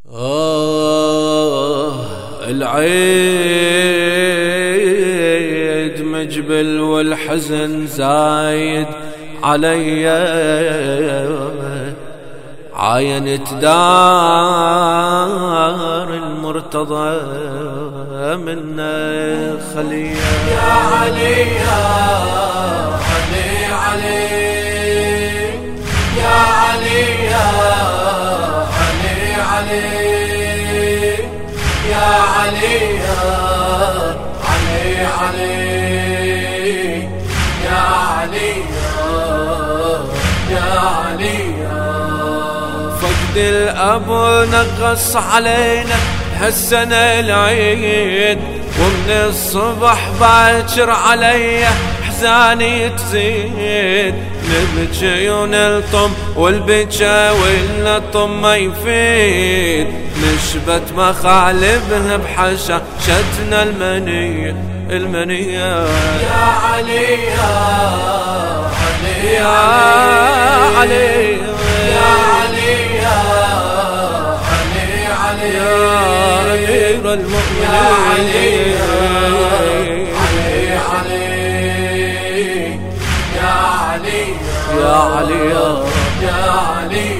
العيد مجبل والحزن زايد علي، عاينت دار المرتضى منا خلية. يا علي يا علي علي يا علي يا علي علي يا علي يا علي علي يا علي يا علي. فقد الأب نقص علينا هالسنة العيد، ومن الصبح باكر علي حزاني تزيد. نبكي ونلطم والبكا واللطم ما يفيد، نشبت مخالبها بحشاشتنا المنية المنية. يا علي يا علي يا علي يا علي يا علي علي يا أمير المؤمنين. يا علي يا علي علي يا علي يا علي يا علي.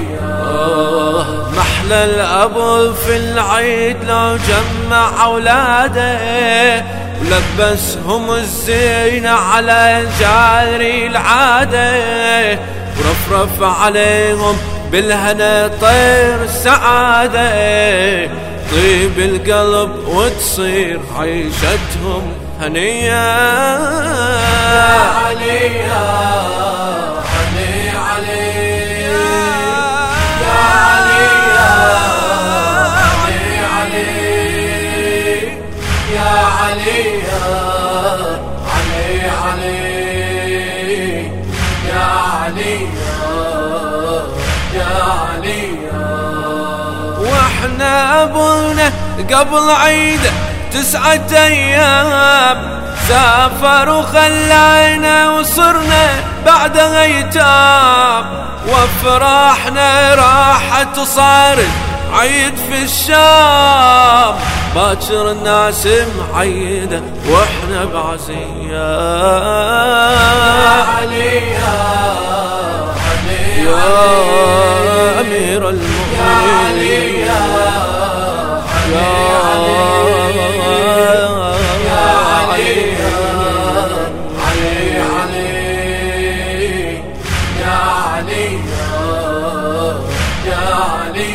محلى الأبو في العيد لو جمع أولاده، ولبسهم الزينة على جاري العادة، ورفرف عليهم بالهنا طير السعادة، طيب القلب وتصير عيشتهم هنية. يا علي يا علي علي يا علي يا علي علي يا علي يا علي علي يا علي يا علي. واحنا ابونا قبل عيده 9 أيام سافر وخلانا وصرنا بعدها ايتام، وافراحنا راحت وصارت عيد في الشام. باكر الناس معيده واحنا بعزيه. يا علي يا علي يا أمير المؤمنين. يا علي يا علي يا علي علي يا علي يا علي.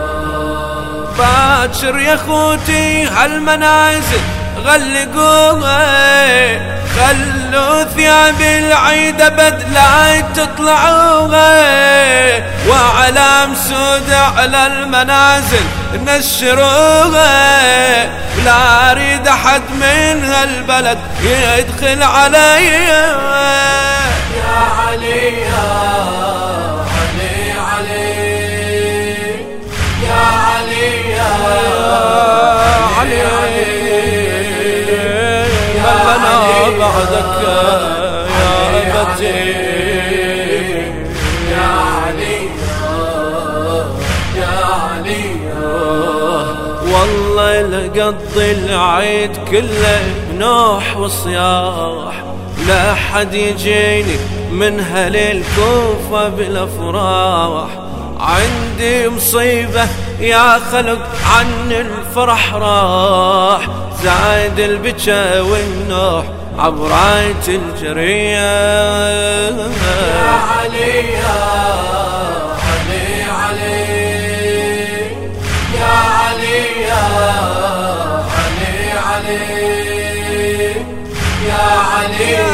باكر يا خوتي هالمنازل غلقوها، خلوا ثياب العيد بدلا تطلعوها، وعلام سود على المنازل نشروها، لا اريد احد من هالبلد يدخل علي. يا علي يا علي علي يا علي يا علي يا أنا بعدك يا أبتي. يا علي يا علي. والله لقضي العيد كله نوح وصياح، لا حد يجيني من هل الكوفة بالأفراح. عندي مصيبة يا خلق عن الفرح راح، زايد البكا والنوح عبراية الجرية. يا علي يا علي علي يا علي يا علي علي يا علي يا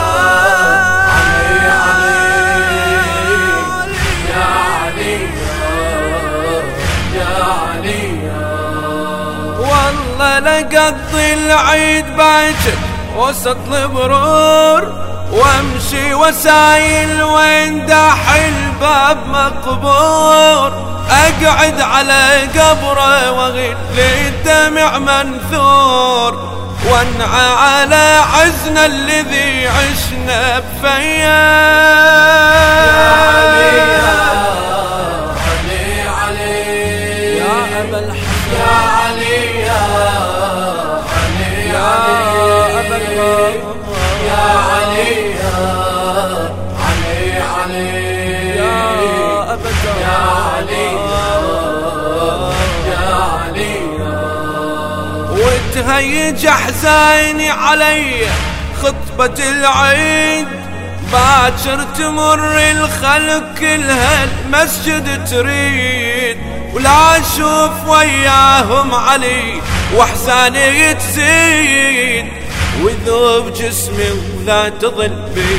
والله لقضي العيد باكر وسط البرور، وامشي وسايل وين داح الباب مقبور، اقعد على قبره واغيل الدمع منثور، وانعى على عزنا الذي عشنا بفياه. يا علي علي يا أبا الحسن يا علي يا علي يا أبا علي يا علي يا علي علي يا أبا يا علي يا علي وتهيج أحزاني علي خطبة العيد باكر تمر الخلق كلها المسجد تريد ولا اشوف وياهم علي واحزاني تزيد وذوب جسمي ولا تظل بي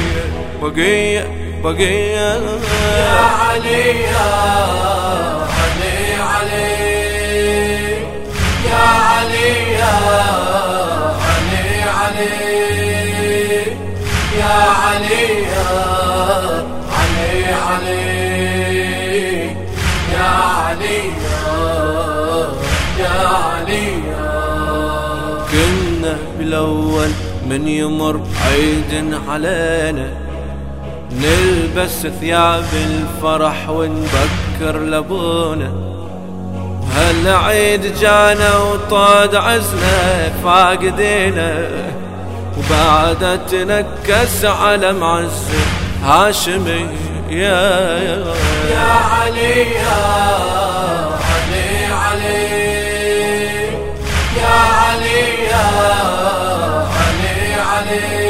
بقية يا علي يا علي علي يا علي يا علي علي يا علي يا علي علي يا علي يا علي كنا بالأول من يمر عيد علينا نلبس ثياب الفرح ونبكر لابونا وهالعيد جانا وطاد عزنا فاقدينا وبعد تنكس على معز هاشمي يا علي يا علي علي يا علي يا علي علي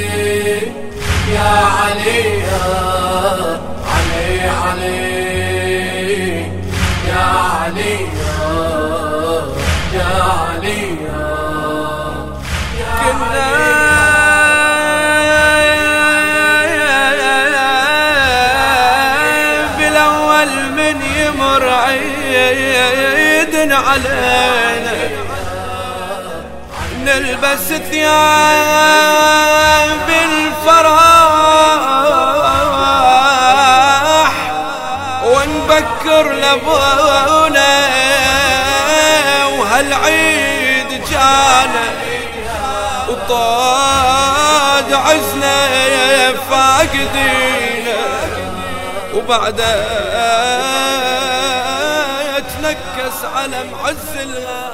يا علي يا علي علي يا علي يا علي بالأول من يمر عيد علينا نلبس ثياب الفرح ونبكر لابونا وهالعيد جانا وطاد عزنا فاقدينا وبعدها تنكس على معز الغالي